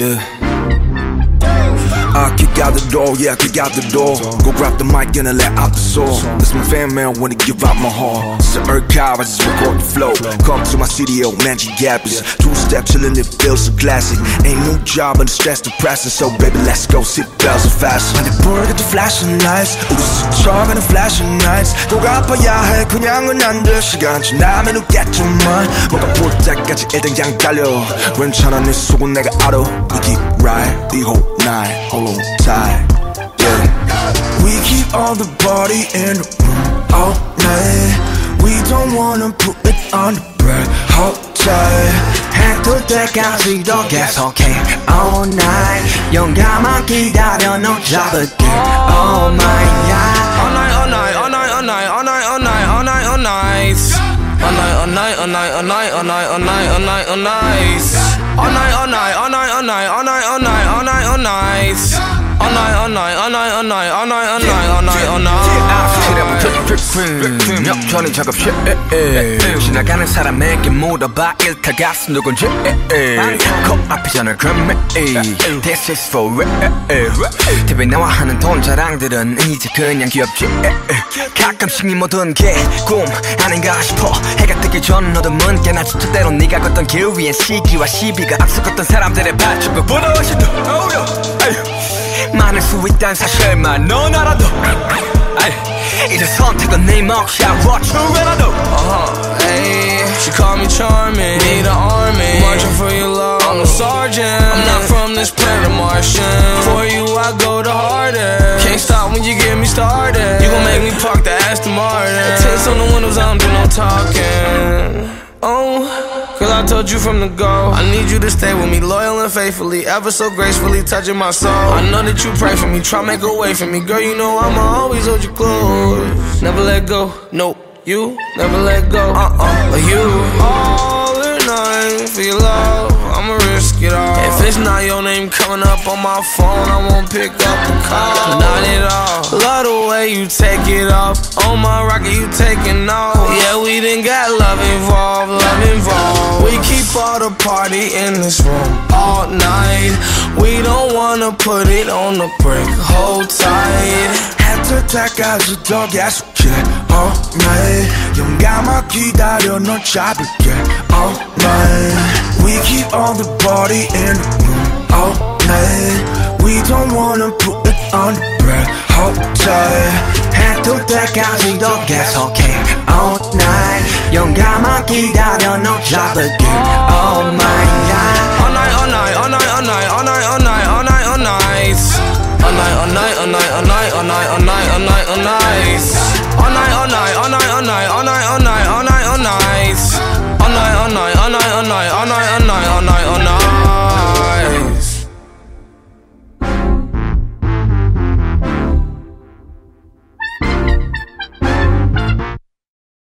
Yeah. I kick out the door, yeah, I kick out the door. Go grab the mic and I let out the soul. That's my fan, man, wanna give out my heart. It's an archive, I just record the flow. Come to my studio, Magic Gap is 2-step chillin', it feels so classic. Ain't no job and the stress depressing. So baby, let's go, sit bells are fast. And the bird at the flashing lights, 우리 스쳐가는 flashing lights. 돌아봐야 해, 그냥은 안 돼. 시간 지나면 웃겠지만 뭔가 볼 때까지 일단 그냥 달려. 괜찮아, 네 속은 내가 알아. We keep right the whole night. Hold on tight, yeah. We keep all the body in the room all night. We don't wanna put it on the bread. Hold tight. 해뜰 때까지 더 계속해 all night. 영감만 기다려 너 잡을게 all my life. All night, all night, all night, all night, all night, all night, all night, all night. All night, all night, all night, all night, all night, all night, all night, all night. All night, all night, all night, all night, all night, all night, all night, all night. All night, all night, all night, all night, all night, all night, all night, all night. 역전이 작업실 지나가는 사람에게 물어봐 일탈 가슴 누군지 코앞이잖아 그럼 This is for real TV 나와 하는 돈 자랑들은 이제 그냥 귀엽지 가끔씩 네 모든 게 꿈 아닌가 싶어 해가 뜨기 전 어둠은 꽤나 짙어 때론 네가 걷던 길 위엔 시기와 시비가 앞서갔던 사람들의 발자국보다 훨씬 더 많을 수 있다는 사실만 넌 알아도 이제 선택은 네 몫이야 What you gonna do? She call me charming, need an army, marching for your love, I'm a sergeant. I'm not from this planet Martian. For you I go the hardest. Can't stop when you get me started. You gon' make me park the Aston Martin. Tints on the windows, I don't do no talking. Oh, cause I told you from the go, I need you to stay with me, loyal and faithfully, ever so gracefully touching my soul. I know that you pray for me, try make a way for me. Girl, you know I'ma always hold you close. Never let go, nope, you never let go. You all or nothing for your love, I'ma risk it all. If it's not your name coming up on my phone, I won't pick up the call. Not at all. Love the way you take it off. On my rocket, you taking off. Yeah, we done got love involved, love involved. We keep all the party in this room all night. We don't wanna put it on the break. Hold tight. 해뜰 때까지 더 계속해 all night. 영감만 기다려 널 잡을게 all night. We keep all the body in the room all night. We don't wanna put it on the bread. Hold tight. 해뜰 때까지 더 계속해 all night. 영감만 기다려 널 잡을게 all my life. All night, all night, all night, all night, all night, all night, all night, all night. All night, all night, all night, all night, all night, all night, all night, all night. All night, all night, all night, all night, all night, all night.